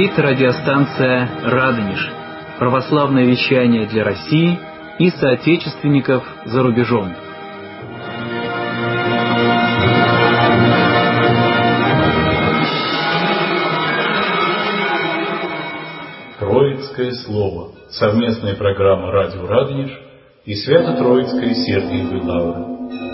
Говорит радиостанция «Радонеж». Православное вещание для России и соотечественников за рубежом. Троицкое слово. Совместная программа «Радио Радонеж» и Свято-Троицкой Сергиевой Лавры.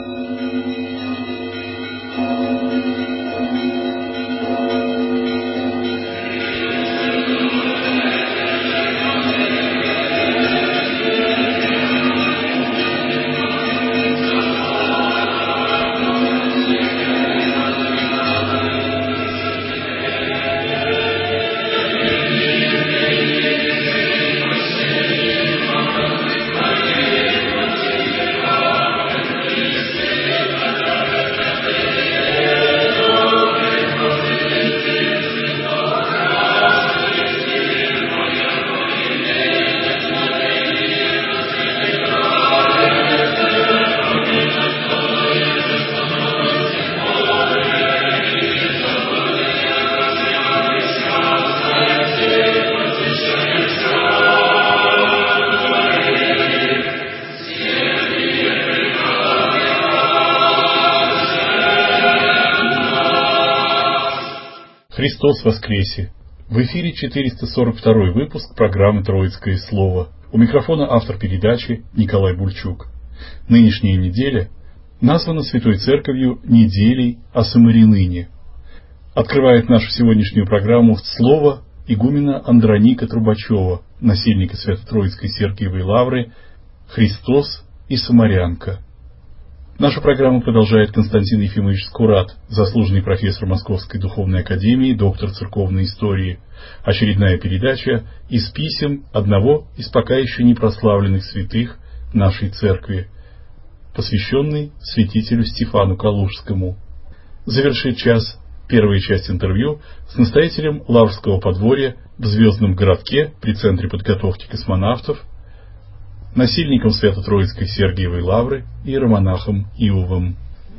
Христос воскресе! В эфире 442 выпуск программы «Троицкое слово». У микрофона автор передачи Николай Бульчук. Нынешняя неделя названа Святой Церковью неделей о Самариныне. Открывает нашу сегодняшнюю программу слово игумена Андроника Трубачева, насельника Свято-Троицкой Сергиевой Лавры, «Христос и Самарянка». Нашу программу продолжает Константин Ефимович Скурат, заслуженный профессор Московской Духовной Академии, доктор церковной истории. Очередная передача из писем одного из пока еще не прославленных святых нашей церкви, посвященный святителю Стефану Калужскому. Завершит час первая часть интервью с настоятелем Лаврского подворья в Звездном городке при Центре подготовки космонавтов, насельником Свято-Троицкой Сергиевой Лавры иеромонахом Иовом.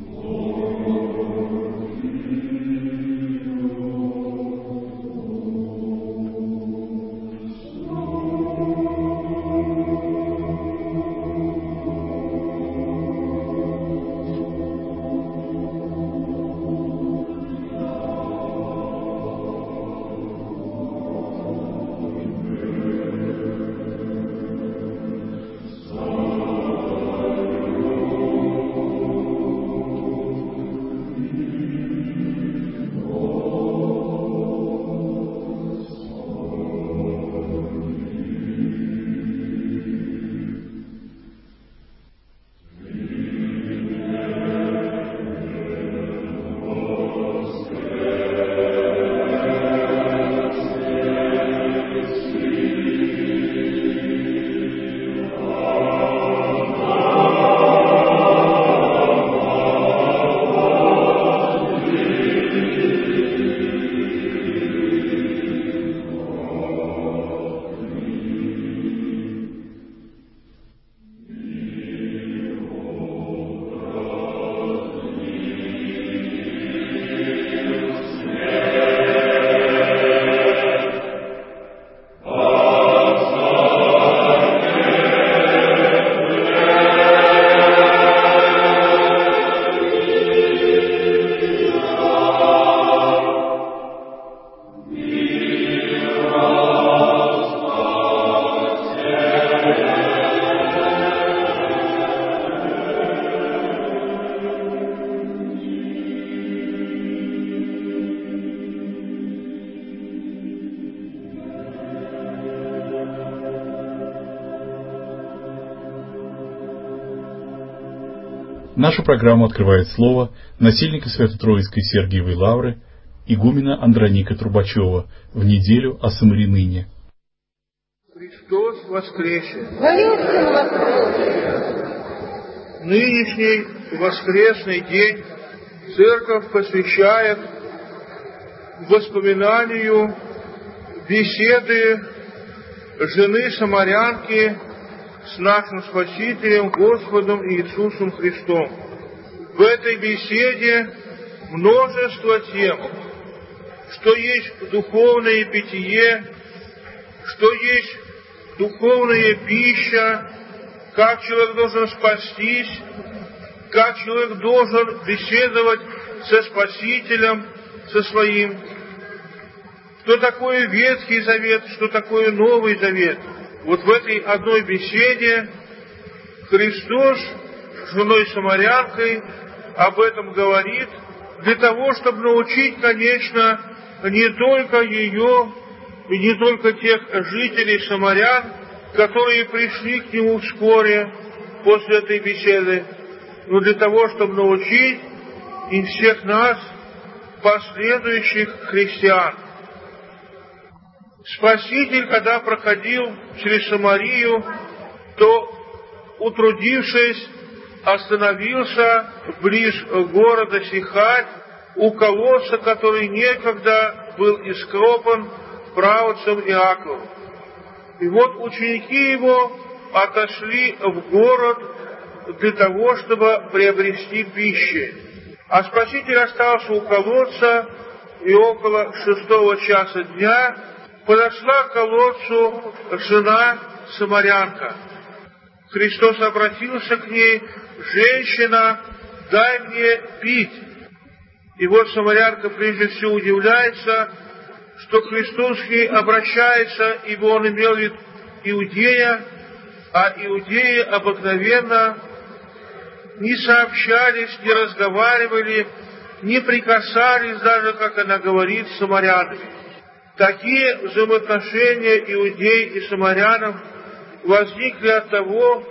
Нашу программу открывает слово насельника Свято-Троицкой Сергиевой Лавры игумена Андроника Трубачева в неделю о Самариныне. Христос воскресе! Воистину воскресе! Нынешний воскресный день Церковь посвящает воспоминанию беседы жены Самарянки с нашим Спасителем Господом Иисусом Христом. В этой беседе множество тем, что есть духовное питье, что есть духовная пища, как человек должен спастись, как человек должен беседовать со Спасителем, со своим. Что такое Ветхий Завет, что такое Новый Завет. Вот в этой одной беседе Христос с женой Самарянкой об этом говорит, для того, чтобы научить, конечно, не только ее, и не только тех жителей Самарян, которые пришли к Нему вскоре после этой беседы, но для того, чтобы научить и всех нас, последующих христиан. Спаситель, когда проходил через Самарию, то, утрудившись, остановился близ города Сихарь, у колодца, который некогда был ископан праотцем Иаковом. И вот ученики его отошли в город для того, чтобы приобрести пищу. А Спаситель остался у колодца, и около 6 часа дня подошла к колодцу жена Самарянка. Христос обратился к ней: «Женщина, дай мне пить». И вот Самарянка прежде всего удивляется, что Христос к ней обращается, ибо Он имел в виду Иудея, а иудеи обыкновенно не сообщались, не разговаривали, не прикасались даже, как она говорит, с самарянами. Такие взаимоотношения иудей и самарянов возникли от того,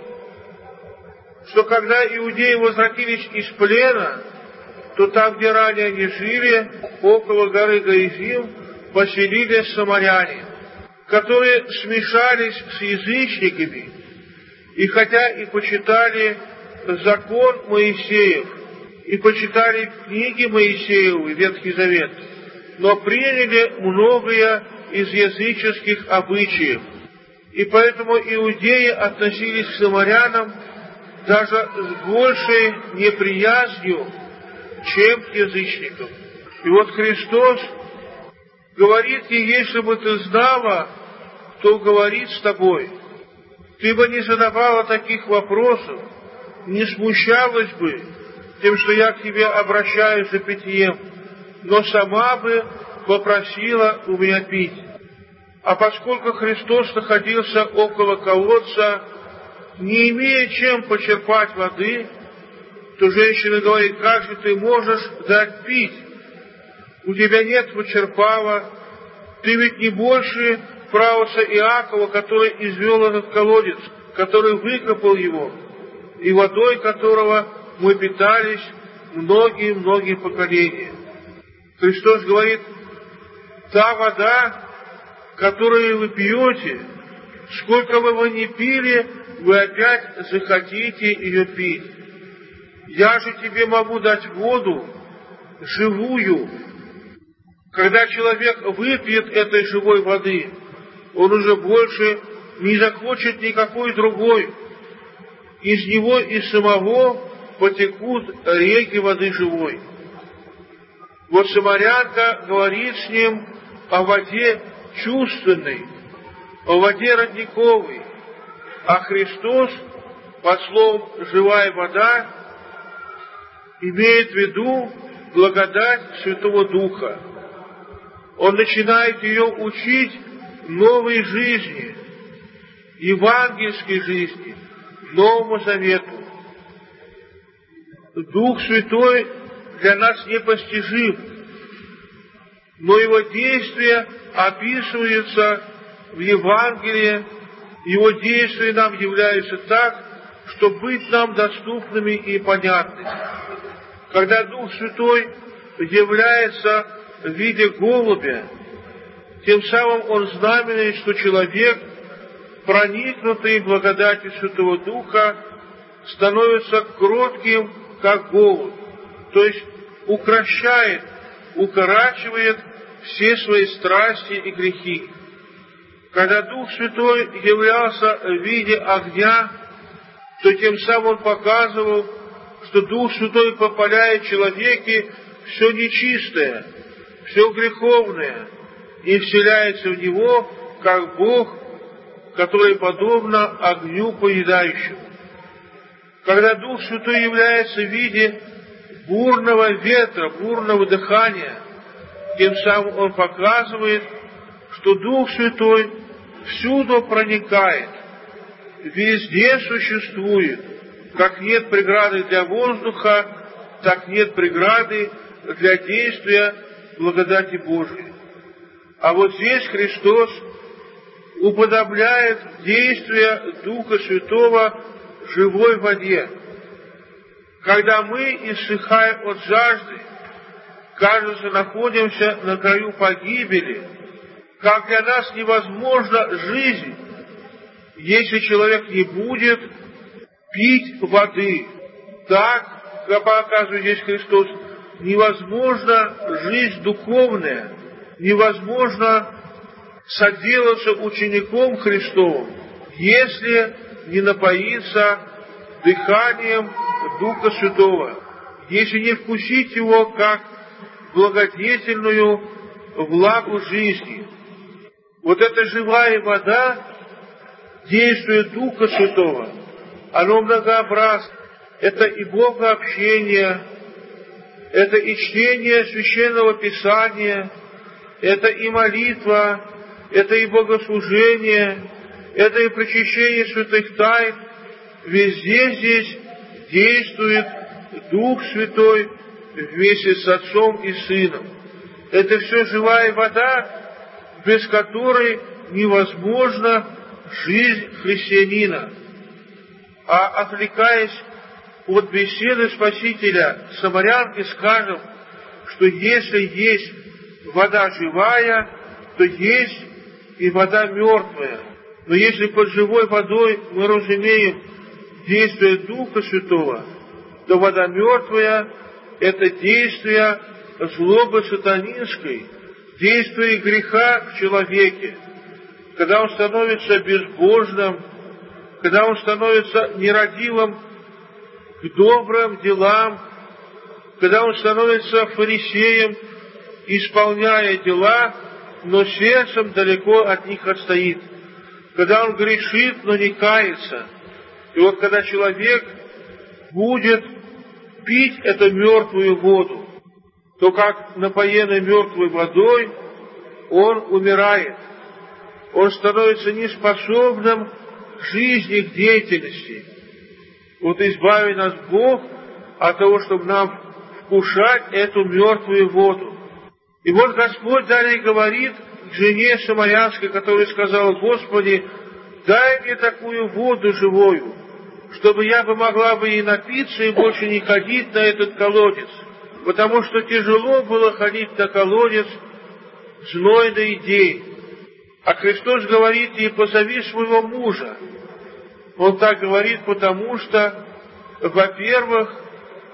что когда иудеи возвратились из плена, то там, где ранее они жили, около горы Гаизим, поселились самаряне, которые смешались с язычниками, и хотя и почитали закон Моисеев, и почитали книги Моисеевы, Ветхий Завет, но приняли многое из языческих обычаев. И поэтому иудеи относились к самарянам даже с большей неприязнью, чем к язычникам. И вот Христос говорит ей: если бы ты знала, кто говорит с тобой, ты бы не задавала таких вопросов, не смущалась бы тем, что я к тебе обращаюсь за питьем, но сама бы попросила у меня пить. А поскольку Христос находился около колодца, не имея чем почерпать воды, то женщина говорит: как же ты можешь дать пить? У тебя нет почерпала, ты ведь не больше праотца Иакова, который извел этот колодец, который выкопал его, и водой которого мы питались многие-многие поколения. Христос говорит: та вода, которую вы пьете, сколько бы вы ни пили, вы опять захотите ее пить. Я же тебе могу дать воду живую. Когда человек выпьет этой живой воды, он уже больше не захочет никакой другой. Из него и самого потекут реки воды живой. Вот самарянка говорит с ним о воде чувственной, о воде родниковой, а Христос, под словом «живая вода», имеет в виду благодать Святого Духа. Он начинает ее учить новой жизни, евангельской жизни, Новому Завету. Дух Святой для нас непостижим, но его действия описываются в Евангелии, его действия нам являются так, чтобы быть нам доступными и понятными. Когда Дух Святой является в виде голубя, тем самым он знаменует, что человек, проникнутый благодатью Святого Духа, становится кротким, как голубь, то есть укрощает, укорачивает все свои страсти и грехи. Когда Дух Святой являлся в виде огня, то тем самым он показывал, что Дух Святой попаляет в человеке все нечистое, все греховное и вселяется в него, как Бог, который подобно огню поедающему. Когда Дух Святой является в виде бурного ветра, бурного дыхания, тем самым Он показывает, что Дух Святой всюду проникает, везде существует. Как нет преграды для воздуха, так нет преграды для действия благодати Божией. А вот здесь Христос уподобляет действие Духа Святого живой воде. Когда мы, иссыхая от жажды, кажется, находимся на краю погибели, как для нас невозможна жизнь, если человек не будет пить воды. Так, как показывает здесь Христос, невозможна жизнь духовная, невозможно соделаться учеником Христовым, если не напоиться дыханием Духа Святого, если не вкусить его как благодетельную влагу жизни. Вот эта живая вода, действие Духа Святого, оно многообразно. Это и богообщение, это и чтение Священного Писания, это и молитва, это и богослужение, это и причащение святых тайн. Везде здесь действует Дух Святой вместе с Отцом и Сыном. Это все живая вода, без которой невозможна жизнь христианина. А отвлекаясь от беседы Спасителя самарянки, скажем, что если есть вода живая, то есть и вода мертвая. Но если под живой водой мы разумеем действие Духа Святого, то вода мертвая — это действие злобы сатанинской, действие греха в человеке, когда он становится безбожным, когда он становится нерадивым к добрым делам, когда он становится фарисеем, исполняя дела, но сердцем далеко от них отстоит, когда он грешит, но не кается. И вот когда человек будет пить эту мертвую воду, то как напоенный мертвой водой, он умирает. Он становится неспособным к жизни, к деятельности. Вот избави нас Бог от того, чтобы нам вкушать эту мертвую воду. И вот Господь далее говорит к жене самарянской, которая сказала: Господи, дай мне такую воду живую, чтобы я бы могла бы и напиться, и больше не ходить на этот колодец. Потому что тяжело было ходить на колодец в знойный день. А Христос говорит ей: позови своего мужа. Он так говорит, потому что, во-первых,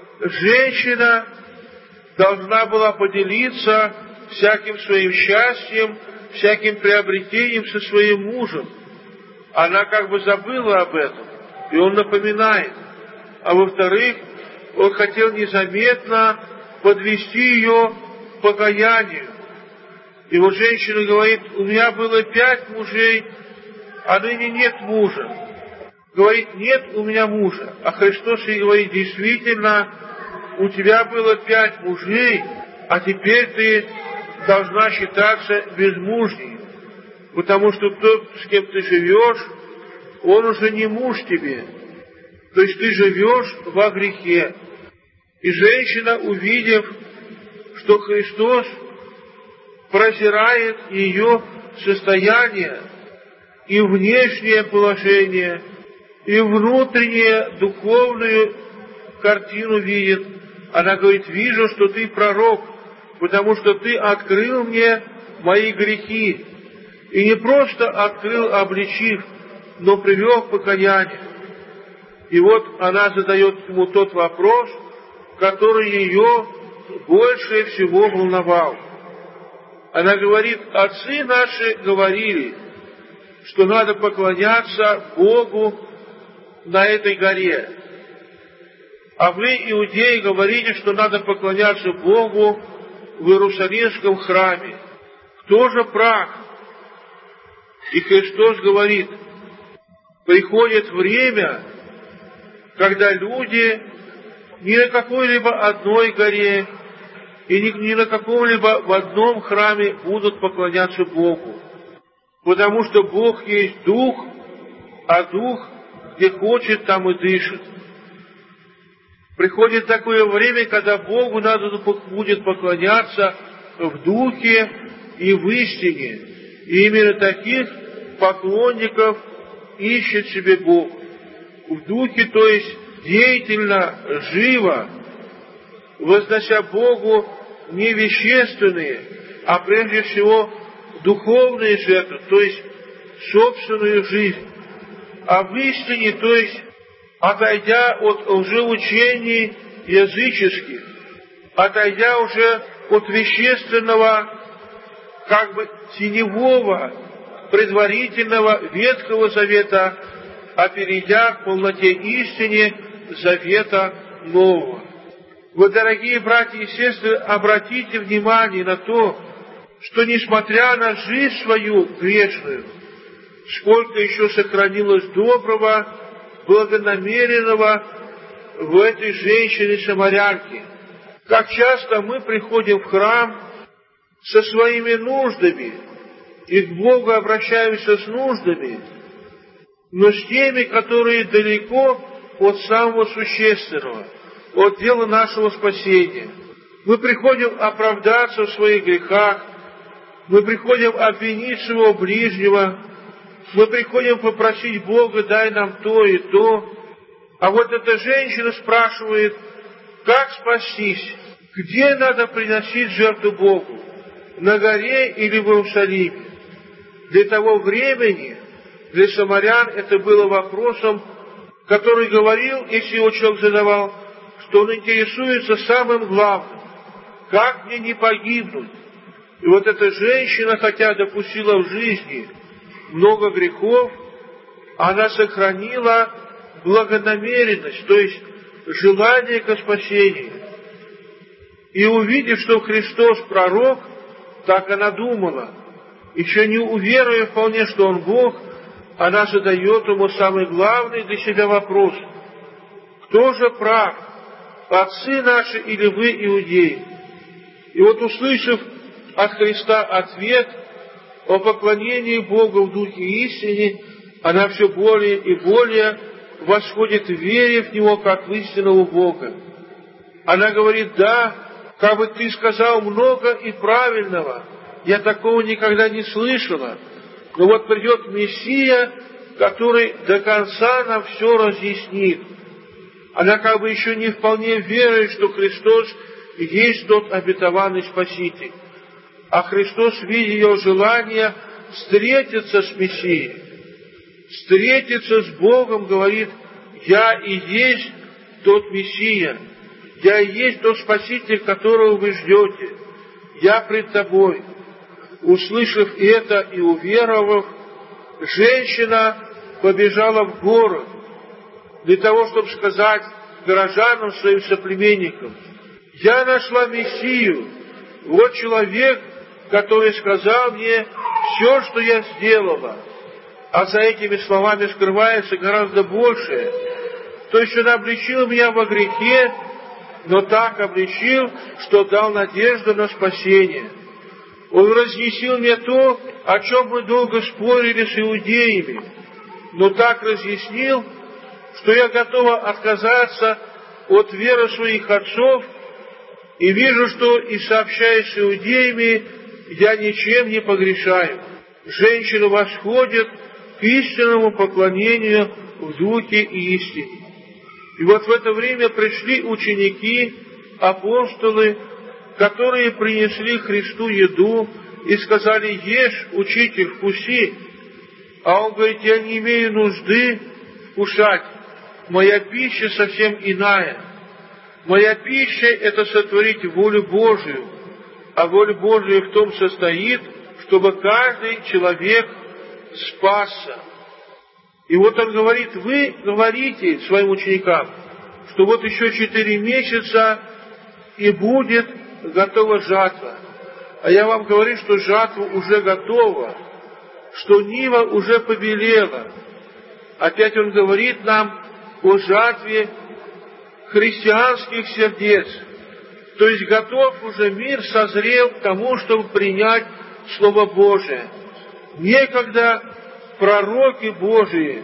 женщина должна была поделиться всяким своим счастьем, всяким приобретением со своим мужем. Она как бы забыла об этом, и он напоминает. А во-вторых, он хотел незаметно подвести ее к покаянию. И вот женщина говорит: у меня было 5 мужей, а ныне нет мужа. Говорит: нет у меня мужа. А Христос ей говорит: действительно, у тебя было 5 мужей, а теперь ты должна считаться безмужней, потому что тот, с кем ты живешь, он уже не муж тебе. То есть ты живешь во грехе. И женщина, увидев, что Христос прозирает ее состояние, и внешнее положение, и внутреннюю духовную картину видит, она говорит: вижу, что ты пророк, потому что ты открыл мне мои грехи. И не просто открыл, обличив, но привел к покаянию. И вот она задает ему тот вопрос, который ее больше всего волновал. Она говорит: отцы наши говорили, что надо поклоняться Богу на этой горе. А вы, иудеи, говорите, что надо поклоняться Богу в Иерусалимском храме. Кто же прав? И Христос говорит, приходит время, когда люди ни на какой-либо одной горе и ни на каком-либо в одном храме будут поклоняться Богу. Потому что Бог есть Дух, а Дух, где хочет, там и дышит. Приходит такое время, когда Богу надо будет поклоняться в Духе и в истине. И именно таких поклонников ищет себе Бог. В Духе, то есть деятельно, живо, вознося Богу не вещественные, а прежде всего духовные жертвы, то есть собственную жизнь. А в истине, то есть отойдя от лжеучений языческих, отойдя уже от вещественного, как бы теневого, предварительного Ветхого Завета, а перейдя к полноте истине Завета Нового. Вы, дорогие братья и сестры, обратите внимание на то, что несмотря на жизнь свою грешную, сколько еще сохранилось доброго, благонамеренного в этой женщине-самарянке. Как часто мы приходим в храм со своими нуждами и к Богу обращаемся с нуждами, но с теми, которые далеко от самого существенного, от дела нашего спасения. Мы приходим оправдаться в своих грехах, мы приходим обвинить своего ближнего, мы приходим попросить Бога, дай нам то и то. А вот эта женщина спрашивает, как спастись, где надо приносить жертву Богу, на горе или в Иерусалиме. Для того времени, для самарян это было вопросом, который говорил, если его человек задавал, что он интересуется самым главным, как мне не погибнуть. И вот эта женщина, хотя допустила в жизни много грехов, она сохранила благонамеренность, то есть желание ко спасению. И увидев, что Христос пророк, так она думала, еще не уверуя вполне, что Он Бог, она задает Ему самый главный для себя вопрос. Кто же прав, отцы наши или вы, иудеи? И вот, услышав от Христа ответ о поклонении Богу в Духе и истине, она все более и более восходит в вере в Него, как в истинного Бога. Она говорит, да, как бы ты сказал много и правильного, я такого никогда не слышала, но вот придет Мессия, который до конца нам все разъяснит. Она как бы еще не вполне верит, что Христос есть тот обетованный Спаситель. А Христос, видя ее желание встретиться с Мессией, встретиться с Богом, говорит, я и есть тот Мессия, я и есть тот Спаситель, которого вы ждете, я пред тобой. Услышав это и уверовав, женщина побежала в город для того, чтобы сказать горожанам, своим соплеменникам, я нашла Мессию, вот человек, который сказал мне все, что я сделала. А за этими словами скрывается гораздо большее. То есть он обличил меня во грехе, но так обличил, что дал надежду на спасение. Он разъяснил мне то, о чем мы долго спорили с иудеями, но так разъяснил, что я готова отказаться от веры своих отцов, и вижу, что и сообщаясь с иудеями, я ничем не погрешаю. Женщина восходит к истинному поклонению в Духе и истине. И вот в это время пришли ученики, апостолы, которые принесли Христу еду и сказали, ешь, учитель, вкуси. А он говорит, я не имею нужды вкушать, моя пища совсем иная. Моя пища — это сотворить волю Божию, а воля Божия в том состоит, чтобы каждый человек спасся. И вот он говорит, вы говорите своим ученикам, что вот еще 4 месяца и будет готова жатва. А я вам говорю, что жатва уже готова, что нива уже побелела. Опять он говорит нам о жатве христианских сердец. То есть готов уже мир, созрел к тому, чтобы принять Слово Божие. Некогда пророки Божии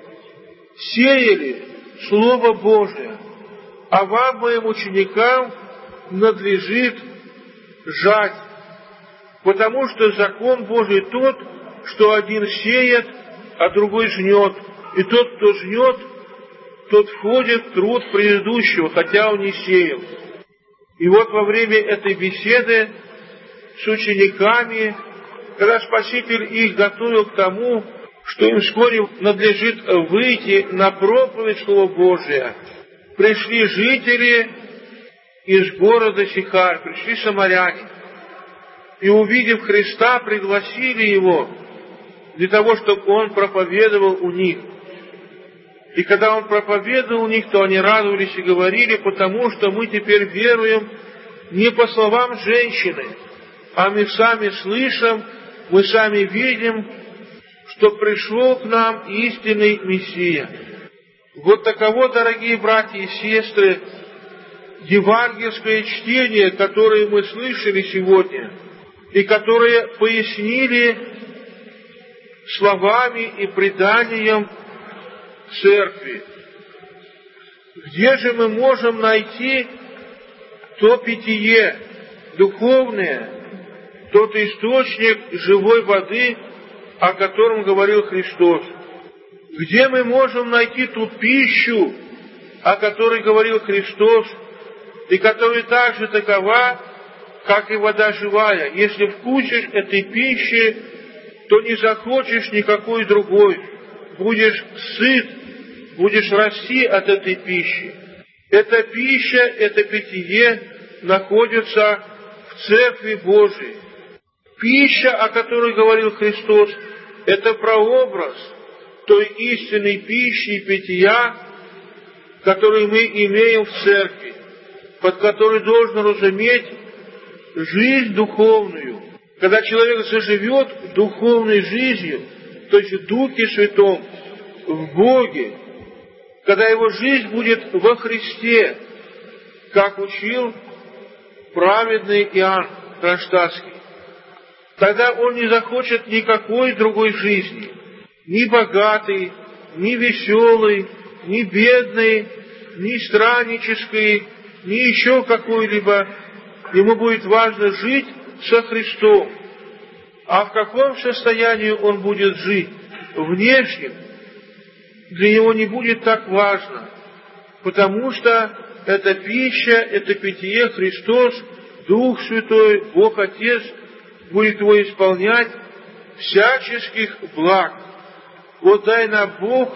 сеяли Слово Божие, а вам, моим ученикам, надлежит жать, потому что закон Божий тот, что один сеет, а другой жнет, и тот, кто жнет, тот входит в труд предыдущего, хотя он не сеял. И вот во время этой беседы с учениками, когда Спаситель их готовил к тому, что им вскоре надлежит выйти на проповедь Слова Божия, пришли жители из города Сихар, пришли самаряне, и, увидев Христа, пригласили Его для того, чтобы Он проповедовал у них. И когда Он проповедовал у них, то они радовались и говорили, потому что мы теперь веруем не по словам женщины, а мы сами слышим, мы сами видим, что пришел к нам истинный Мессия. Вот таково, дорогие братья и сестры, евангельское чтение, которое мы слышали сегодня, и которое пояснили словами и преданием Церкви. Где же мы можем найти то питье духовное, тот источник живой воды, о котором говорил Христос? Где мы можем найти ту пищу, о которой говорил Христос, и которая также такова, как и вода живая? Если вкусишь этой пищи, то не захочешь никакой другой. Будешь сыт, будешь расти от этой пищи. Эта пища, это питье находится в Церкви Божией. Пища, о которой говорил Христос, это прообраз той истинной пищи и питья, которую мы имеем в Церкви, под которой должен разуметь жизнь духовную. Когда человек заживет духовной жизнью, то есть в Духе Святом, в Боге, когда его жизнь будет во Христе, как учил праведный Иоанн Кронштадтский, тогда он не захочет никакой другой жизни, ни богатой, ни веселой, ни бедной, ни страннической, ни еще какой-либо. Ему будет важно жить со Христом. А в каком состоянии он будет жить? Внешнем. Для него не будет так важно, потому что эта пища, это питье Христос, Дух Святой, Бог Отец будет его исполнять всяческих благ. Вот дай нам Бог,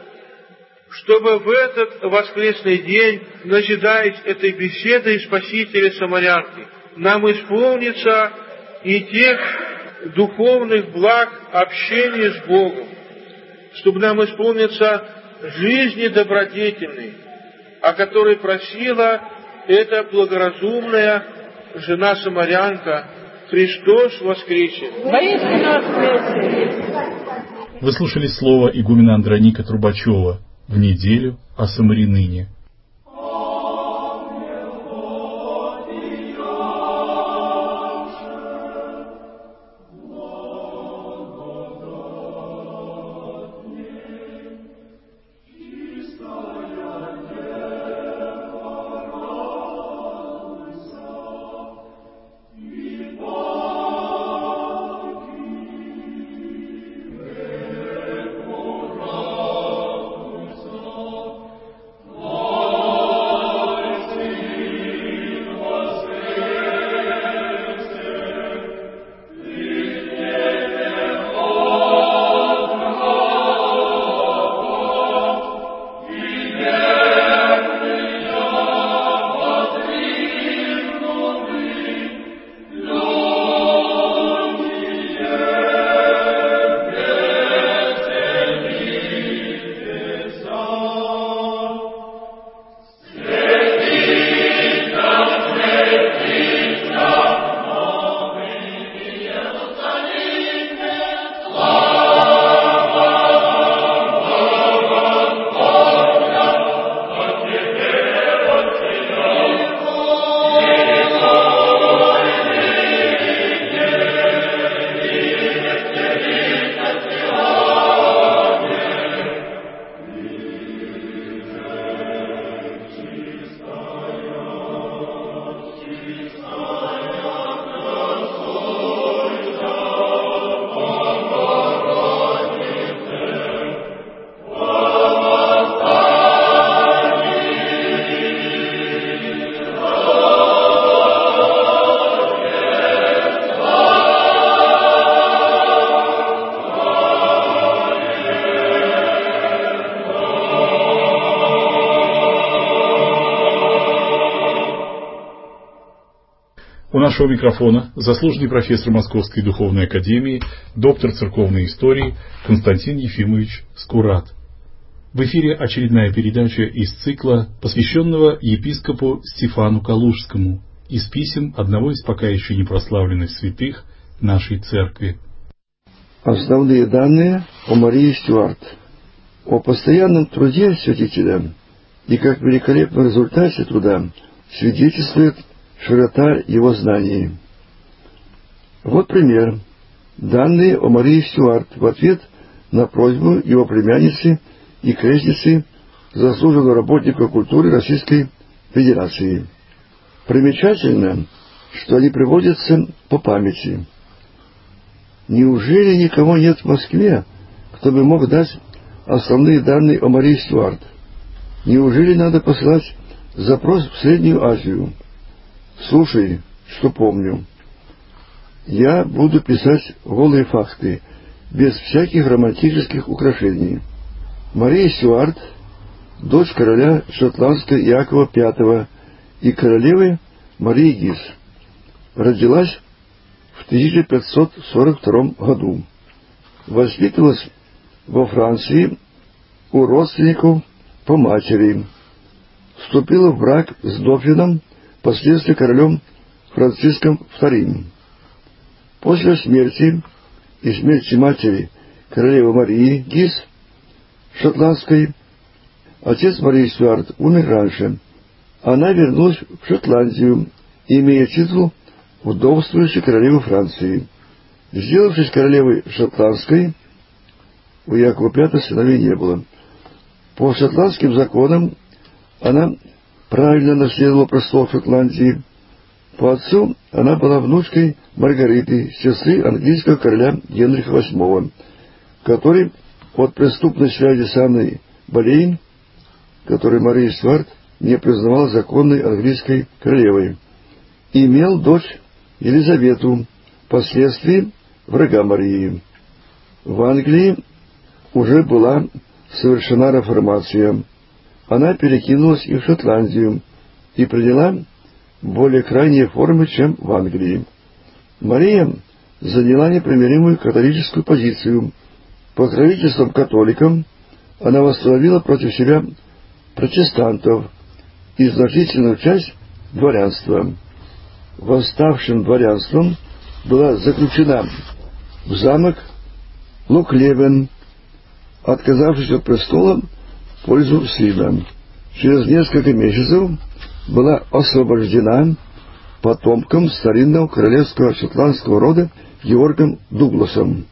чтобы в этот воскресный день, назидаясь этой беседой Спасителя самарянки, нам исполнится и тех духовных благ общения с Богом, чтобы нам исполниться жизни добродетельной, о которой просила эта благоразумная жена-самарянка: Христос воскресе! Вы слушали слово игумена Андроника Трубачева в неделю о Самарянине. Oh нашего микрофона заслуженный профессор Московской духовной академии, доктор церковной истории Константин Ефимович Скурат. В эфире очередная передача из цикла, посвященного епископу Стефану Калужскому, из писем одного из пока еще не прославленных святых нашей церкви. Основные данные о Марии Стюарт. О постоянном труде святителя и как великолепном результате труда свидетельствует широта его знаний. Вот пример. Данные о Марии Стюарт в ответ на просьбу его племянницы и крестницы, заслуженного работника культуры Российской Федерации. Примечательно, что они приводятся по памяти. Неужели никого нет в Москве, кто бы мог дать основные данные о Марии Стюарт? Неужели надо посылать запрос в Среднюю Азию? Слушай, что помню. Я буду писать голые факты, без всяких романтических украшений. Мария Стюарт, дочь короля шотландской Иакова V и королевы Марии Гис, родилась в 1542 году. Воспитывалась во Франции у родственников по матери. Вступила в брак с дофином, впоследствии королем Франциском II. После смерти и смерти матери королевы Марии Гис шотландской, отец Марии Стюарт умер раньше. Она вернулась в Шотландию, имея титул вдовствующей королевы Франции. Сделавшись королевой шотландской, у Иакова V сыновей не было. По шотландским законам она правильно наследовала престол Шотландии. По отцу она была внучкой Маргариты, сестры английского короля Генриха VIII, который от преступной связи с Анной Болейн, которой Мария Стюарт не признавала законной английской королевой, имел дочь Елизавету, впоследствии врага Марии. В Англии уже была совершена реформация. Она перекинулась и в Шотландию и приняла более крайние формы, чем в Англии. Мария заняла непримиримую католическую позицию. Покровительством католикам она восстановила против себя протестантов и значительную часть дворянства. Восставшим дворянством была заключена в замок Локлевен, отказавшись от престола в пользу сына. Через несколько месяцев была освобождена потомком старинного королевского шотландского рода Георгом Дугласом.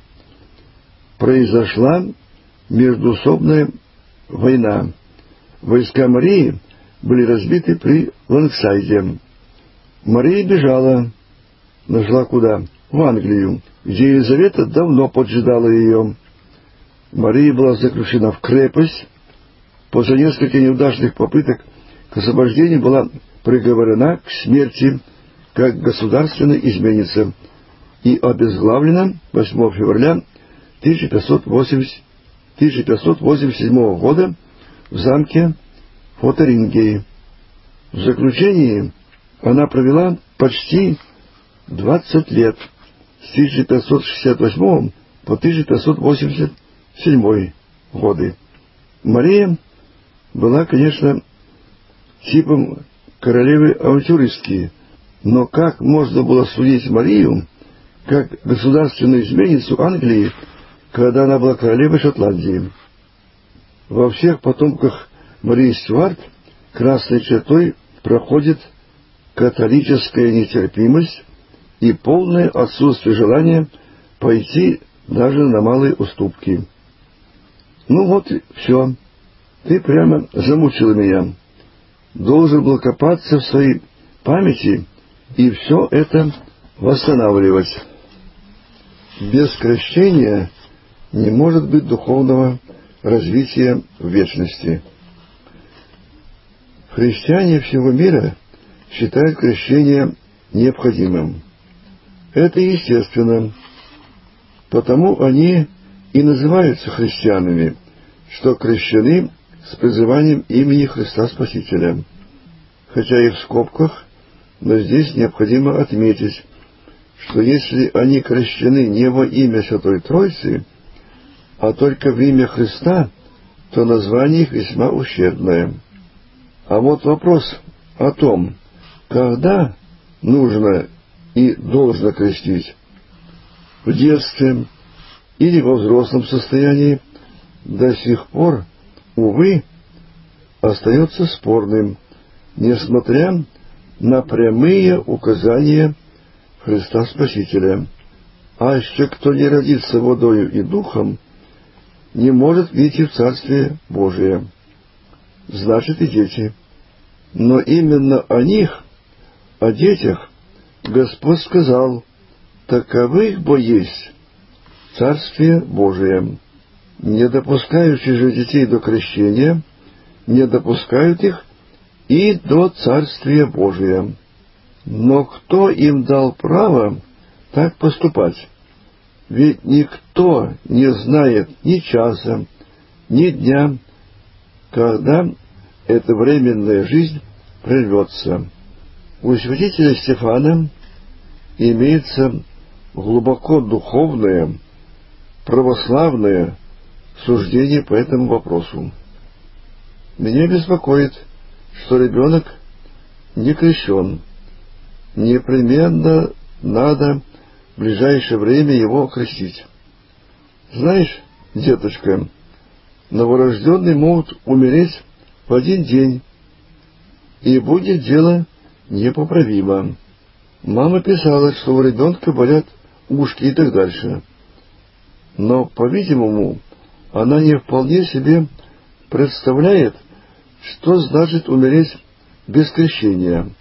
Произошла междоусобная война. Войска Марии были разбиты при Лангсайде. Мария бежала. Нашла куда? В Англию, где Елизавета давно поджидала ее. Мария была заключена в крепость. После нескольких неудачных попыток к освобождению была приговорена к смерти как государственная изменница и обезглавлена 8 февраля 1587 года в замке Фотерингей. В заключении она провела почти 20 лет, с 1568 по 1587 годы. Мария была, конечно, типом королевы-авантюристки, но как можно было судить Марию как государственную изменницу Англии, когда она была королевой Шотландии? Во всех потомках Марии Стюарт красной чертой проходит католическая нетерпимость и полное отсутствие желания пойти даже на малые уступки. Ну вот и все. Ты прямо замучила меня. Должен был копаться в своей памяти и все это восстанавливать. Без крещения не может быть духовного развития в вечности. Христиане всего мира считают крещение необходимым. Это естественно, потому они и называются христианами, что крещены с призыванием имени Христа Спасителя. Хотя и в скобках Но здесь необходимо отметить, что если они крещены не во имя Святой Троицы, а только в имя Христа, то название их весьма ущербное. А вот вопрос о том, когда нужно и должно крестить, в детстве или во взрослом состоянии, до сих пор, увы, остается спорным, несмотря на прямые указания Христа Спасителя. А еще кто не родится водою и духом, не может войти в Царствие Божие. Значит, и дети. Но именно о них, о детях, Господь сказал: таковых бо есть Царствие Божие. Не допускающие же детей до крещения, не допускают их и до Царствия Божия. Но кто им дал право так поступать? Ведь никто не знает ни часа, ни дня, когда эта временная жизнь прервется. У святителя Стефана имеется глубоко духовное, православное суждение по этому вопросу. Меня беспокоит, что ребенок не крещен. Непременно надо в ближайшее время его крестить. Знаешь, деточка, новорожденные могут умереть в один день, и будет дело непоправимо. Мама писала, что у ребенка болят ушки и так дальше. Но, по-видимому, она не вполне себе представляет, что значит умереть без крещения.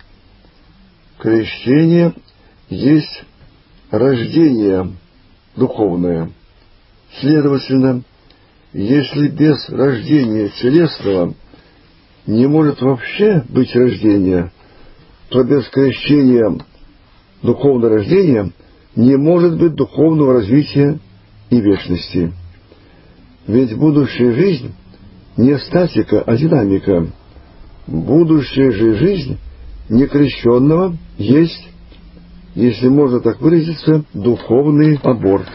Крещение есть рождение духовное. Следовательно, если без рождения телесного не может вообще быть рождения, то без крещения духовного рождения не может быть духовного развития и вечности. Ведь будущая жизнь не статика, а динамика. Будущая же жизнь некрещенного есть, если можно так выразиться, духовный аборт.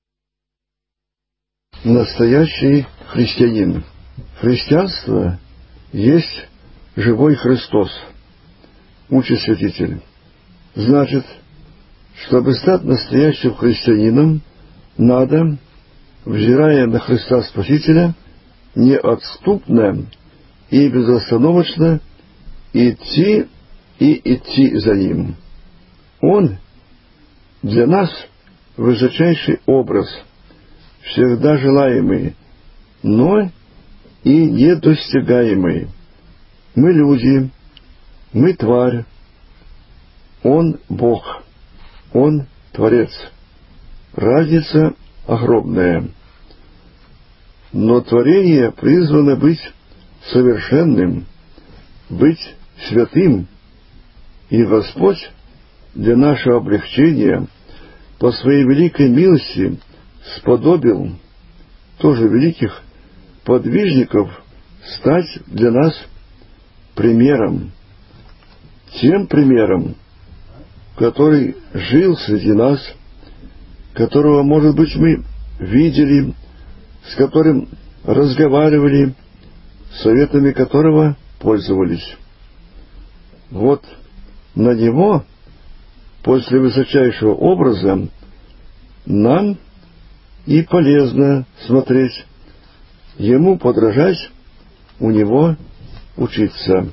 Настоящий христианин. Христианство есть живой Христос, учит святитель. Значит, чтобы стать настоящим христианином, надо, взирая на Христа Спасителя, неотступно и безостановочно идти и идти за Ним. Он для нас высочайший образ, всегда желаемый, но и недостигаемый. Мы люди, мы тварь, Он Бог, Он Творец. Разница огромная. Но творение призвано быть совершенным, быть святым, и Господь для нашего облегчения по своей великой милости сподобил тоже великих подвижников стать для нас примером, тем примером, который жил среди нас, которого, может быть, мы видели, с которым разговаривали, советами которого пользовались. Вот на него, после высочайшего образа, нам и полезно смотреть, ему подражать, у него учиться.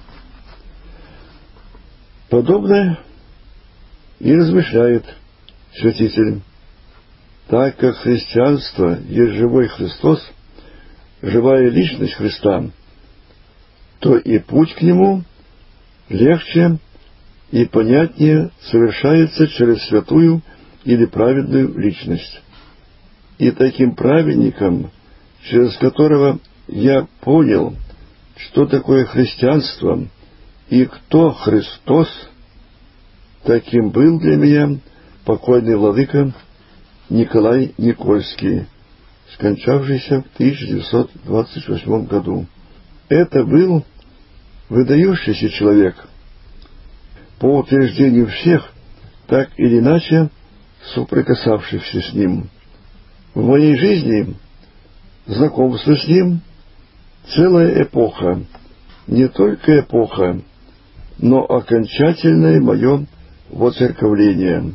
Подобное и размышляет святитель. Так как христианство есть живой Христос, живая личность Христа, то и путь к Нему легче и понятнее совершается через святую или праведную личность. И таким праведником, через которого я понял, что такое христианство и кто Христос, таким был для меня покойный владыка Николай Никольский, скончавшийся в 1928 году. Это был выдающийся человек. по утверждению всех, так или иначе соприкасавшихся с ним. В моей жизни знакомство с ним — целая эпоха, не только эпоха, но окончательное мое воцерковление.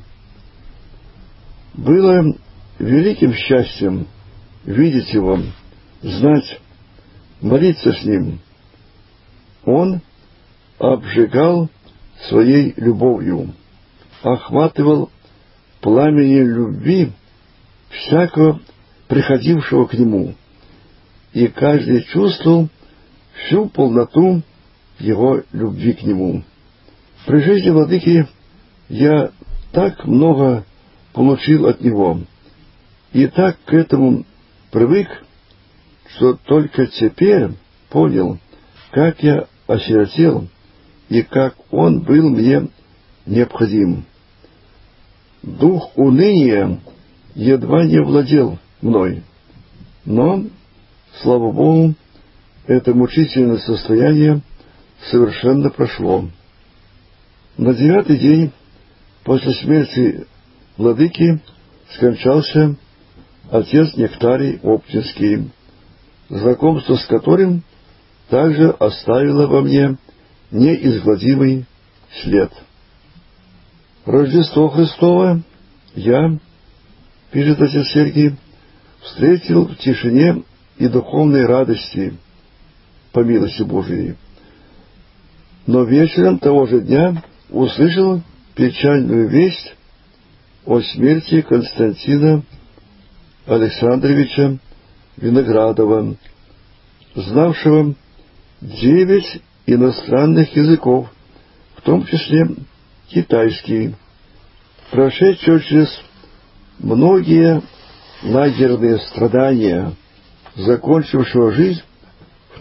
Было великим счастьем видеть его, знать, молиться с ним. Он обжигал своей любовью, охватывал пламенем любви всякого приходившего к нему, и каждый чувствовал всю полноту его любви к нему. При жизни владыки я так много получил от него и так к этому привык, что только теперь понял, как я осиротел и как он был мне необходим. Дух уныния едва не владел мной, но, слава Богу, это мучительное состояние совершенно прошло. На 9-й день после смерти владыки скончался отец Нектарий Оптинский, знакомство с которым также оставило во мне неизгладимый след. Рождество Христово я, пишет отец Сергий, встретил в тишине и духовной радости, по милости Божией. Но вечером того же дня услышал печальную весть о смерти Константина Александровича Виноградова, знавшего 9 иностранных языков, в том числе китайский, прошедшего через многие лагерные страдания, закончившего жизнь в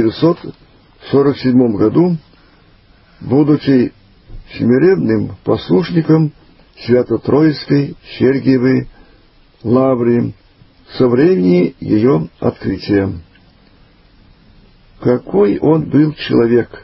1947 году, будучи смиренным послушником Свято-Троицкой Сергиевой лавры со времени ее открытия. Какой он был человек!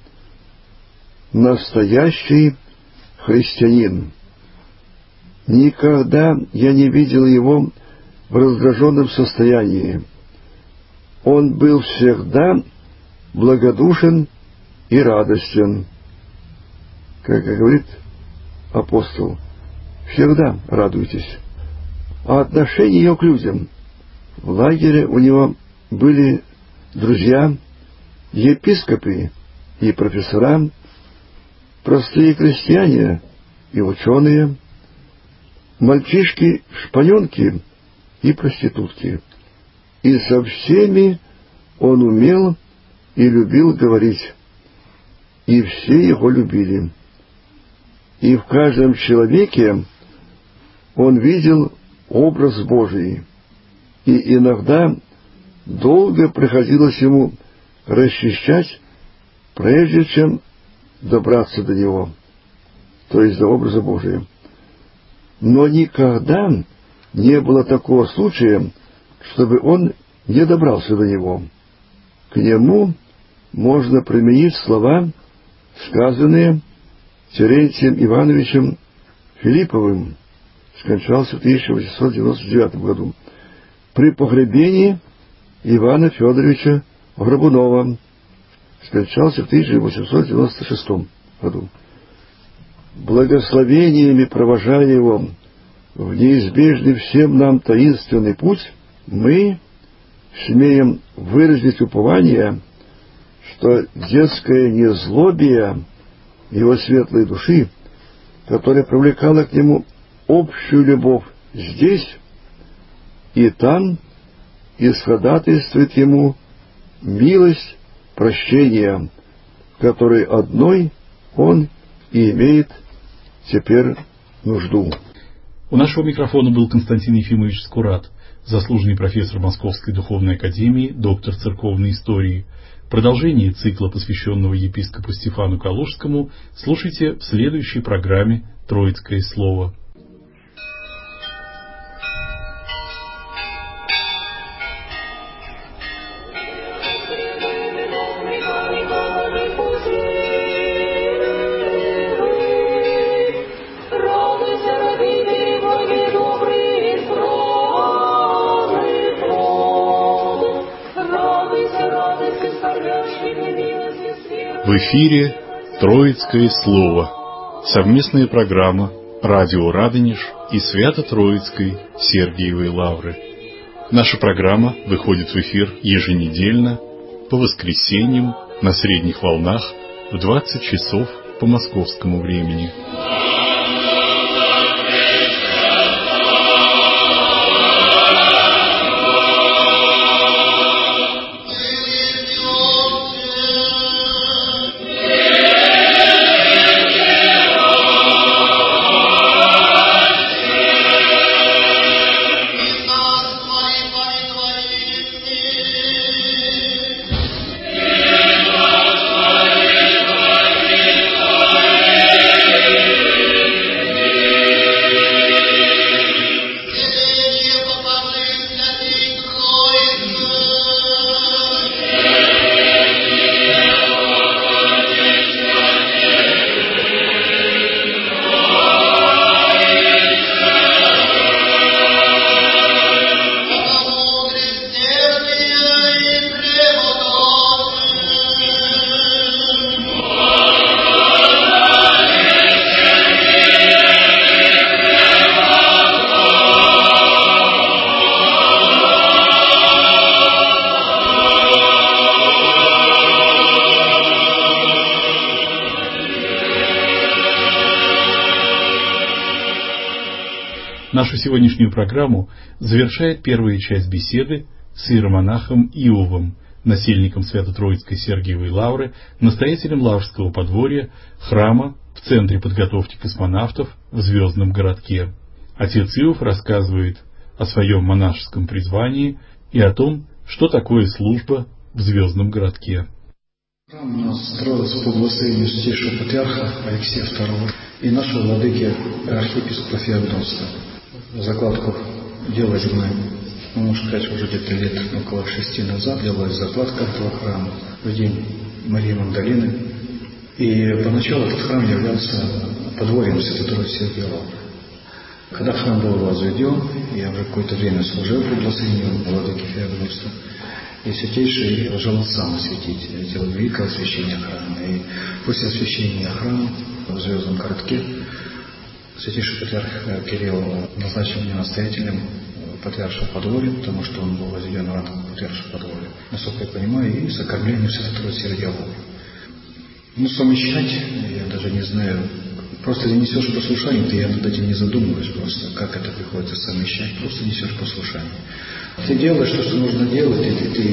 Настоящий христианин! Никогда я не видел его в раздраженном состоянии. Он был всегда благодушен и радостен. Как говорит апостол, всегда радуйтесь. А отношение его к людям. В лагере у него были друзья, епископы и профессора, простые крестьяне и ученые, мальчишки-шпаненки и проститутки. И со всеми он умел и любил говорить, и все его любили. И в каждом человеке он видел образ Божий, и иногда долго приходилось ему расчищать, прежде чем добраться до него, то есть до образа Божия. Но никогда не было такого случая, чтобы он не добрался до него. К нему можно применить слова, сказанные Терентием Ивановичем Филипповым, скончался в 1899 году, при погребении Ивана Федоровича Горбунова, скончался в 1896 году. Благословениями провожая его в неизбежный всем нам таинственный путь, мы смеем выразить упование, что детское незлобие его светлой души, которая привлекала к нему общую любовь здесь и там, исходатайствует ему милость прощения, которой одной он и имеет теперь нужду. У нашего микрофона был Константин Ефимович Скурат, заслуженный профессор Московской духовной академии, доктор церковной истории. Продолжение цикла, посвященного епископу Стефану Калужскому, слушайте в следующей программе «Троицкое слово». В эфире «Троицкое слово» – совместная программа «Радио Радонеж» и Свято-Троицкой Сергиевой Лавры. Наша программа выходит в эфир еженедельно по воскресеньям на средних волнах в 20 часов по московскому времени. Нашу сегодняшнюю программу завершает первая часть беседы с иеромонахом Иовом, насельником Свято-Троицкой Сергиевой Лавры, настоятелем Лаврского подворья, храма в Центре подготовки космонавтов в Звездном городке. Отец Иов рассказывает о своем монашеском призвании и о том, что такое служба в Звездном городке. Храм у нас строился по благословению Святейшего Патриарха Алексея II и нашего владыки архиепископа Феодоста. Закладку делали мы, можно сказать, уже где-то лет около 6 назад. Делалась закладка этого храма в день Марии Магдалины. И поначалу этот храм являлся подворьем Свято-Троицкой Сергиевой Лавры. Когда храм был возведен, я уже какое-то время служил по благословению владыки Феодоста, и Святейший желал сам осветить, делал великое освящение храма. И после освящения храма в Звездном городке Святейший Патриарх Кирилл назначил меня настоятелем Патриаршего подворья, потому что он был возведен в ранг Патриаршего подворья, насколько я понимаю, и с окормлением Свято-Троицкой Сергиевой Лавры. Совмещать, я даже не знаю, просто ты несешь послушание, ты над этим не задумываешь просто, как это приходится совмещать, просто несешь послушание. Ты делаешь то, что нужно делать,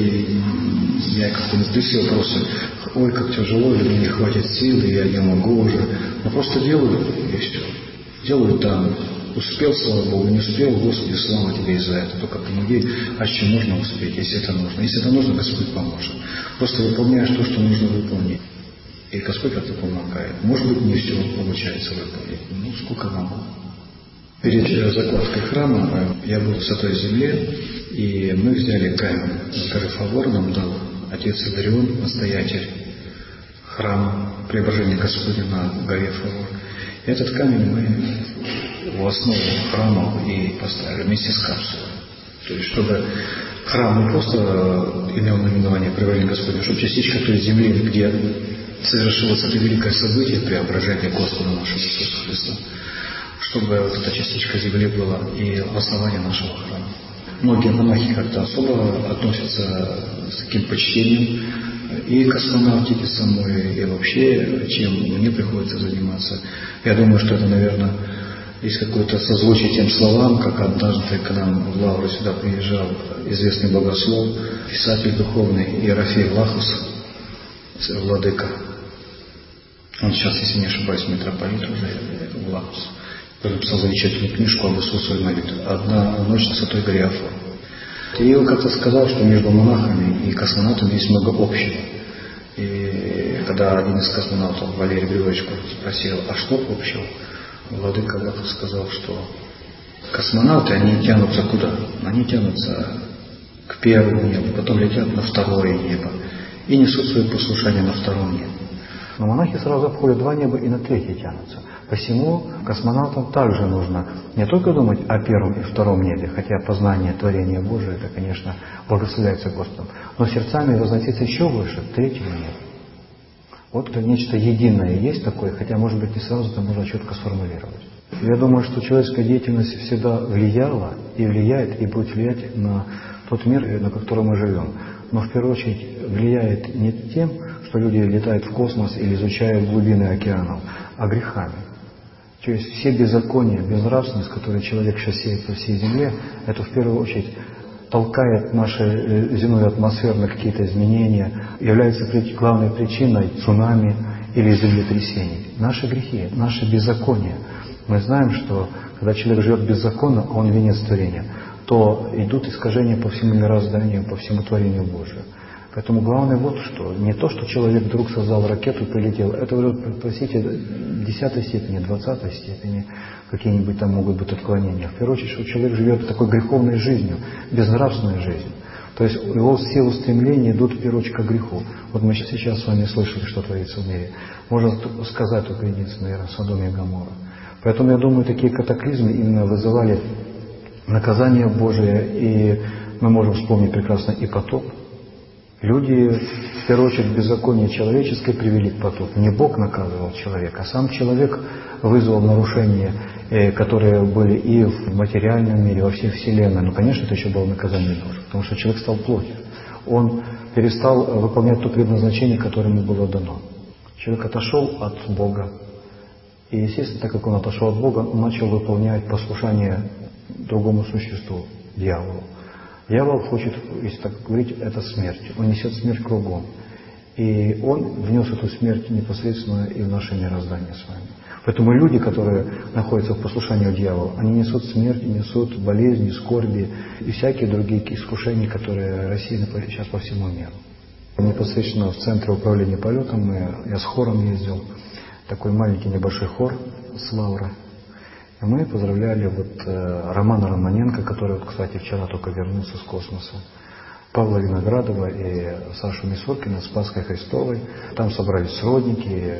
я как-то не задаю себе вопросы, ой, как тяжело, или мне не хватит сил, и я не могу уже, но просто делаю, и все. Делаю там, успел, слава Богу, не успел, Господи, слава Тебе и за это. Только помоги, а с чем нужно успеть, если это нужно. Если это нужно, Господь поможет. Просто выполняешь то, что нужно выполнить. И Господь как-то помогает. Может быть, не все получается выполнить. Сколько могу. Перед закладкой храма я был в Святой Земле, и мы взяли камень с горы Фавор, нам дал отец Иларион, настоятель храма Преображения Господня на горе Фавор. Этот камень мы в основу храма и поставили вместе с капсулой. То есть, чтобы храм не просто имел наименование Преображения Господня, чтобы частичка той земли, где совершилось это великое событие преображения Господа нашего Иисуса Христа, чтобы вот эта частичка земли была и основание нашего храма. Многие монахи как-то особо относятся с таким почтением и к космонавтике самой, и вообще, чем мне приходится заниматься. Я думаю, что это, наверное, есть какое-то созвучие тем словам, как однажды к нам в Лавру сюда приезжал известный богослов, писатель духовный Иерофей Влахус, владыка. Он сейчас, если не ошибаюсь, митрополит уже Влахус. Он написал замечательную книжку об Иисусе и молитве «Одна ночь на Святой горе Афон». И он как-то сказал, что между монахами и космонавтами есть много общего. И когда один из космонавтов, Валерий Григорьевич, спросил, а что общего? Владыка Влахус сказал, что космонавты, они тянутся куда? Они тянутся к первому небу, потом летят на второе небо и несут свое послушание на втором небе. Но монахи сразу обходят два неба и на третье тянутся. Посему космонавтам также нужно не только думать о первом и втором небе, хотя познание творения Божия, это, конечно, благословляется Господом, но сердцами возноситься еще выше, третьего неба. Вот это нечто единое есть такое, хотя, может быть, не сразу это можно четко сформулировать. Я думаю, что человеческая деятельность всегда влияла и влияет, и будет влиять на тот мир, на котором мы живем. Но в первую очередь влияет не тем, что люди летают в космос или изучают глубины океанов, а грехами. То есть все беззакония, безнравственность, которые человек сейчас сеет по всей земле, это в первую очередь толкает нашу земную атмосферу на какие-то изменения, является главной причиной цунами или землетрясений. Наши грехи, наши беззакония. Мы знаем, что когда человек живет беззаконно, а он венец творения, то идут искажения по всему мирозданию, по всему творению Божию. Поэтому главное вот что. Не то, что человек вдруг создал ракету и полетел. Это уже, простите, в 10 степени, 20 степени какие-нибудь там могут быть отклонения. В первую очередь, что человек живет такой греховной жизнью, безнравственной жизнью. То есть его все устремления идут в первую очередь к греху. Вот мы сейчас с вами слышали, что творится в мире. Можно сказать только единственное, наверное, Содом и Гоморра. Поэтому я думаю, такие катаклизмы именно вызывали наказание Божие. И мы можем вспомнить прекрасно и потоп. Люди, в первую очередь, беззаконие человеческое привели к потопу. Не Бог наказывал человека, а сам человек вызвал нарушения, которые были и в материальном мире, во всей Вселенной. Но, конечно, это еще было наказание Божие, потому что человек стал плотью. Он перестал выполнять то предназначение, которое ему было дано. Человек отошел от Бога. И, естественно, так как он отошел от Бога, он начал выполнять послушание другому существу, дьяволу. Дьявол хочет, если так говорить, это смерть. Он несет смерть кругом. И он внес эту смерть непосредственно и в наше мироздание с вами. Поэтому люди, которые находятся в послушании у дьявола, они несут смерть, несут болезни, скорби и всякие другие искушения, которые рассеяны сейчас по всему миру. Непосредственно в центре управления полетом я с хором ездил, такой маленький небольшой хор с Лавры. И мы поздравляли Романа Романенко, который, кстати, вчера только вернулся с космоса, Павла Виноградова и Сашу Мисуркина с Пасхой Христовой. Там собрались сродники,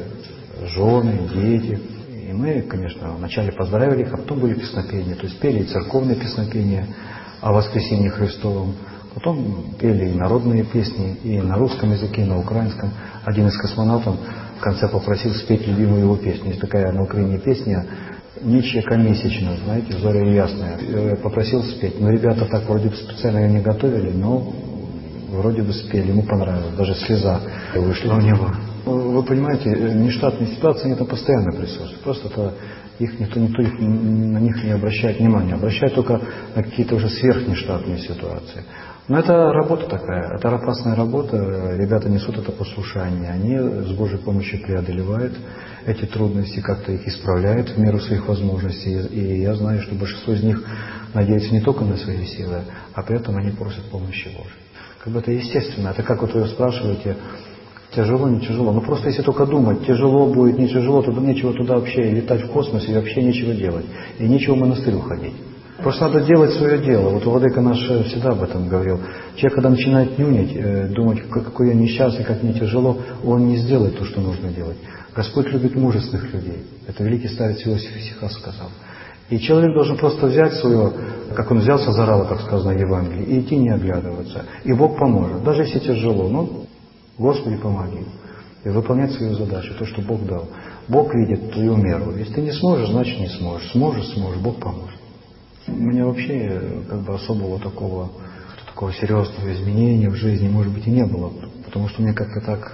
жены, дети. И мы, конечно, вначале поздравили их, а потом были песнопения. То есть пели и церковные песнопения о воскресении Христовом. Потом пели и народные песни, и на русском языке, и на украинском. Один из космонавтов в конце попросил спеть любимую его песню. Есть такая на Украине песня «Ничья месячная», знаете, «Зоря ясная». Я попросил спеть. Но ребята так вроде бы специально ее не готовили, но вроде бы спели, ему понравилось. Даже слеза вышла у него. Вы понимаете, нештатные ситуации, они там постоянно присутствуют. Просто это никто на них не обращает внимания. Обращает только на какие-то уже сверхнештатные ситуации. Но это работа такая, это опасная работа. Ребята несут это послушание. Они с Божьей помощью преодолевают эти трудности, как-то их исправляют в меру своих возможностей. И я знаю, что большинство из них надеются не только на свои силы, а при этом они просят помощи Божьей. Как бы это естественно. Это как вот вы спрашиваете, тяжело, не тяжело. Ну просто если только думать, тяжело будет, не тяжело, то нечего туда вообще и летать в космосе, и вообще нечего делать. И нечего в монастырь уходить. Просто надо делать свое дело. Вот владыка наш всегда об этом говорил. Человек, когда начинает нюнить, думать, какой я несчастный, как мне тяжело, он не сделает то, что нужно делать. Господь любит мужественных людей. Это великий старец Иосиф Исихас сказал. И человек должен просто взять свое, как он взялся за рало, как сказано в Евангелии, и идти не оглядываться. И Бог поможет. Даже если тяжело, но Господи, помоги. И выполнять свою задачу, то, что Бог дал. Бог видит твою меру. Если ты не сможешь, значит не сможешь. Сможешь, Бог поможет. У меня вообще особого такого серьезного изменения в жизни, может быть, и не было. Потому что мне как-то так,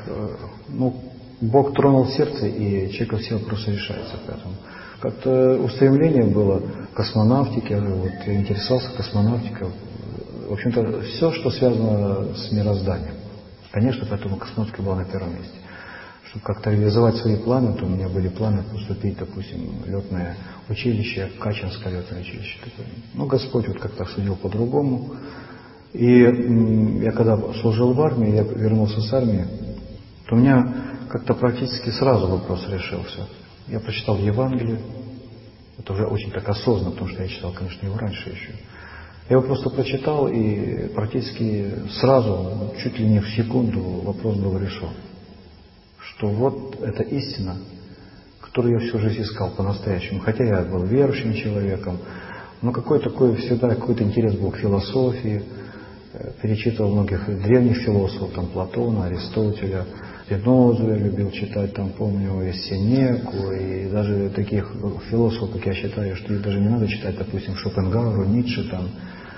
Бог тронул сердце, и человека все вопросы решаются. Поэтому как-то устремление было к космонавтике, я интересовался космонавтикой. В общем-то, все, что связано с мирозданием. Конечно, поэтому космонавтика была на первом месте. Чтобы как-то реализовать свои планы, то у меня были планы поступить, допустим, в летное училище, Качинское летное училище. Но Господь как-то судил по-другому. И я когда служил в армии, я вернулся с армии, то у меня как-то практически сразу вопрос решился. Я прочитал Евангелие. Это уже очень так осознанно, потому что я читал, конечно, его раньше еще. Я его просто прочитал, и практически сразу, чуть ли не в секунду, вопрос был решен. Что вот эта истина, которую я всю жизнь искал по-настоящему. Хотя я был верующим человеком, но всегда какой-то интерес был к философии. Перечитывал многих древних философов, Платона, Аристотеля. Спинозу я любил читать, там, помню, и Сенеку, и даже таких философов, как я считаю, что их даже не надо читать, допустим, Шопенгауэру, Ницше там.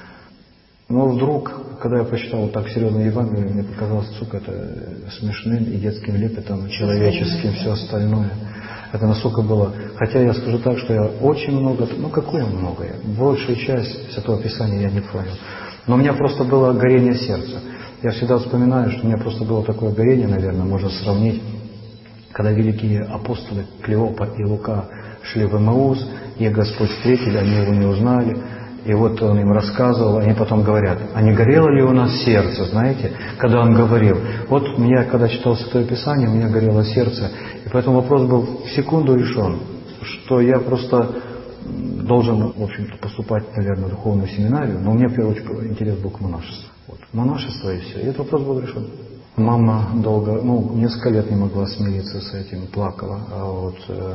Но вдруг, когда я прочитал вот так серьезно Евангелие, мне показалось, сука, это смешным и детским лепетом, и человеческим, все остальное. Это насколько было... Хотя я скажу так, что я очень много... Ну, какое многое? Большую часть Святого Писания я не понял. Но у меня просто было горение сердца. Я всегда вспоминаю, что у меня просто было такое горение, наверное, можно сравнить, когда великие апостолы Клеопа и Лука шли в Эмаус, их Господь встретили, они его не узнали. И вот он им рассказывал, они потом говорят, а не горело ли у нас сердце, знаете, когда он говорил. Вот у меня, когда читал Святое Писание, у меня горело сердце. И поэтому вопрос был в секунду решен, что я просто должен, в общем-то, поступать, наверное, в духовную семинарию, но у меня, в первую очередь, интерес был к монашеству. Вот. Монашество и все. И этот вопрос был решен. Мама долго, несколько лет не могла смириться с этим, плакала. А вот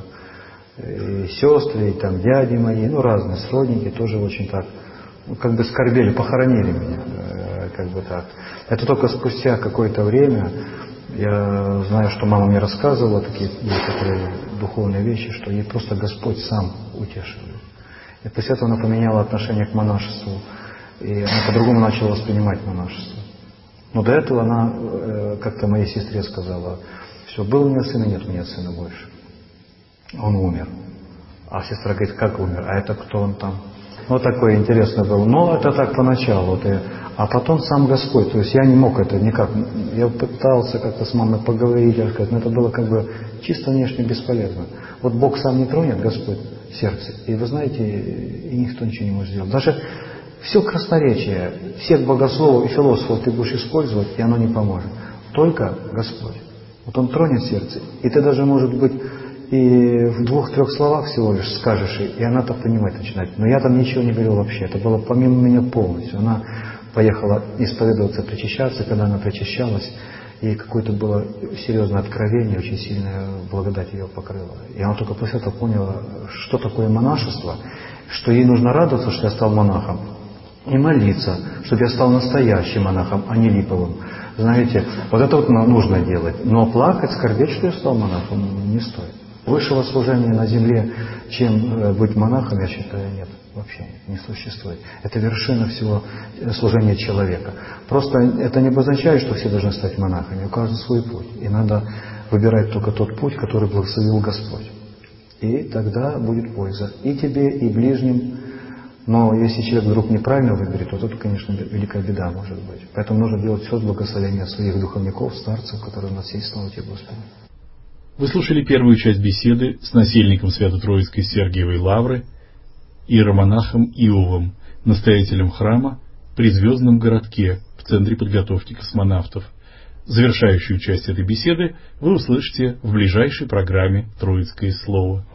и сестры, и там дяди мои, разные сродники тоже очень так, как бы скорбели, похоронили меня, как бы так. Это только спустя какое-то время я знаю, что мама мне рассказывала такие некоторые духовные вещи, что ей просто Господь сам утешил. И после этого она поменяла отношение к монашеству, и она по-другому начала воспринимать монашество. Но до этого она как-то моей сестре сказала, все, был у меня сын, и нет у меня сына больше. Он умер. А сестра говорит, как умер? А это кто он там? Вот такое интересное было. Но это так поначалу. А потом сам Господь. То есть я не мог это никак. Я пытался как-то с мамой поговорить, но это было как бы чисто внешне бесполезно. Вот Бог сам не тронет, Господь, сердце. И вы знаете, и никто ничего не может сделать. Даже все красноречие, всех богословов и философов ты будешь использовать, и оно не поможет. Только Господь. Вот Он тронет сердце. И ты даже, может быть, и в 2-3 словах всего лишь скажешь, и она так понимать начинает. Но я там ничего не говорил вообще, это было помимо меня полностью. Она поехала исповедоваться, причащаться, когда она причащалась, и какое-то было серьезное откровение, очень сильная благодать ее покрыла. И она только после этого поняла, что такое монашество, что ей нужно радоваться, что я стал монахом, и молиться, чтобы я стал настоящим монахом, а не липовым. Знаете, вот это вот нужно делать. Но плакать, скорбеть, что я стал монахом, не стоит. Высшего служения на земле, чем быть монахом, я считаю, нет. Вообще не существует. Это вершина всего служения человека. Просто это не обозначает, что все должны стать монахами. У каждого свой путь. И надо выбирать только тот путь, который благословил Господь. И тогда будет польза и тебе, и ближним. Но если человек вдруг неправильно выберет, то это, конечно, великая беда может быть. Поэтому нужно делать все с благословения своих духовников, старцев, которые у нас есть, слава тебе, Господи. Вы слушали первую часть беседы с насельником Свято-Троицкой Сергиевой Лавры, иеромонахом Иовом, настоятелем храма при Звездном городке в Центре подготовки космонавтов. Завершающую часть этой беседы вы услышите в ближайшей программе «Троицкое слово».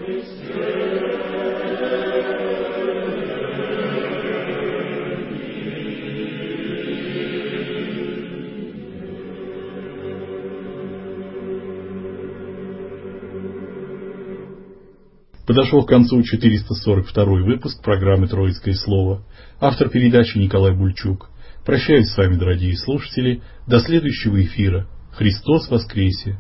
Подошел к концу 442 выпуск программы «Троицкое слово». Автор передачи Николай Бульчук. Прощаюсь с вами, дорогие слушатели. До следующего эфира. Христос воскресе!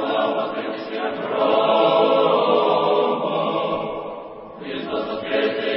Христос воскресе!